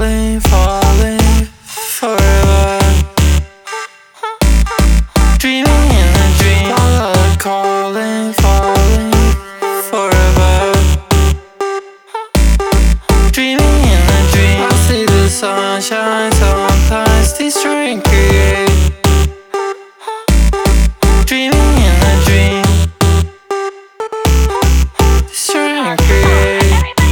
calling, falling forever. Dreaming in a dream, calling, falling forever. Dreaming in a dream, I see the sunshine, sometimes destroy and create. Dreaming in a dream, destroy and create.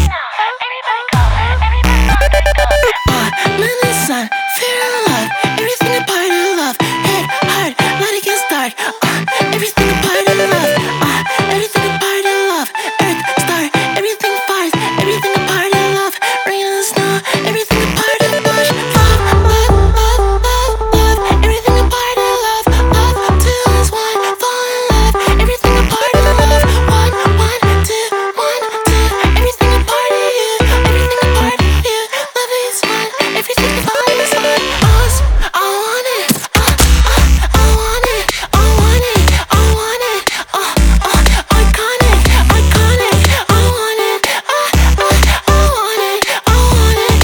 Moon and sun, fear and love, everything a part of love. Head, heart, light against dark. Everything a part of love. Everything a part of love. Earth, star, everything fires. Everything a part of love. Rain and snow, everything a part of bush. Love, love, love, love, love. Everything a part of love. Love, two is one. Fall in love. Everything a part of love. One, two, one, two. Everything a part of you. Everything a part of you. Love is one. Everything a part is one. Us, I want it. I want it. I want it. I want it. Iconic, iconic. I want it. I want it. I want it. I want it.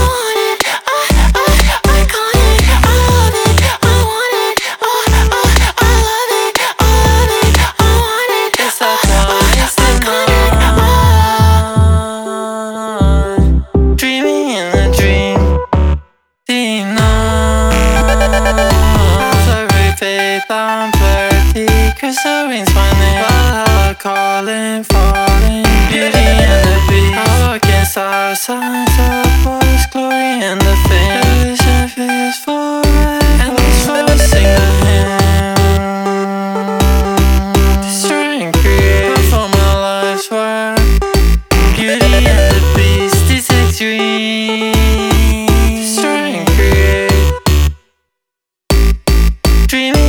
Iconic. I love it. I want it. I love it. I love it. I want it. It's that one, it's the night. Dreaming in a dream, seeing numbers. Every faith I'm flirty, crystal rings my name. Valhalla calling, falling, beauty and the beast. I walk in stars, signs of voice, glory and the fame. Vision feels forever, and this voice sing the hymn. Destroy and create, perform my life's work. Beauty and the beast, this extreme. Destroy and create. Dreaming